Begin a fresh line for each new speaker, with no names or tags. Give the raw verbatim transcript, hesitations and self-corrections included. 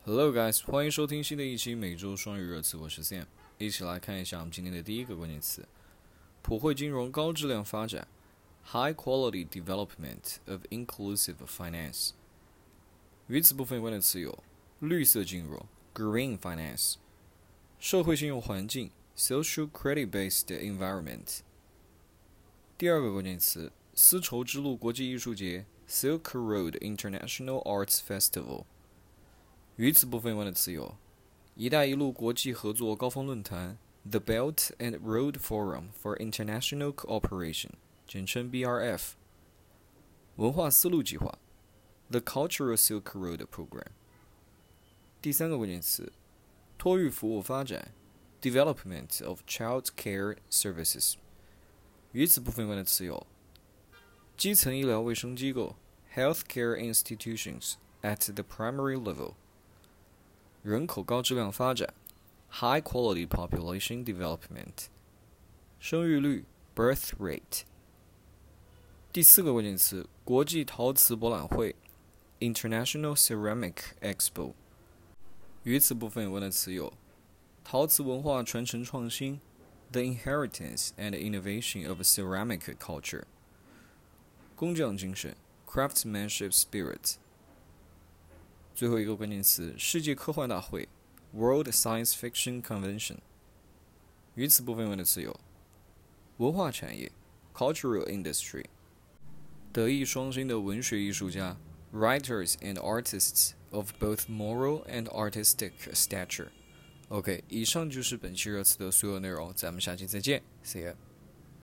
Hello guys，欢迎收听新的一期每周双语热词，我是 Sam， 一起来看一下我们今天的第一个关键词：普惠金融高质量发展 （High Quality Development of Inclusive Finance）。与此部分有关的词有绿色金融 （Green Finance）、社会信用环境 （Social Credit-Based Environment）。第二个关键词：丝绸之路国际艺术节 （Silk Road International Arts Festival）。与此部分有关的词有“一带一路”国际合作高峰论坛 （The Belt and Road Forum for International Cooperation）， 简称 B R F。文化丝路计划 （The Cultural Silk Road Program）。第三个关键词：托育服务发展 （Development of Child Care Services）。与此部分有关的词有基层医疗卫生机构 （Healthcare Institutions at the Primary Level）。人口高质量发展 （High Quality Population Development）。生育率 （Birth Rate）。第四个关键词：国际陶瓷博览会 （International Ceramic Expo）。与此部分有关的词有陶瓷文化传承创新 （The Inheritance and Innovation of Ceramic Culture）。工匠精神 （Craftsmanship Spirit）。最后一个关键词：世界科幻大会 （World Science Fiction Convention）。与此部分有关的词有文化产业 （Cultural Industry）。德艺双馨的文学艺术家 （Writers and Artists of both moral and artistic stature）。OK， 以上就是本期热词的所有内容，咱们下期再见 ，See ya。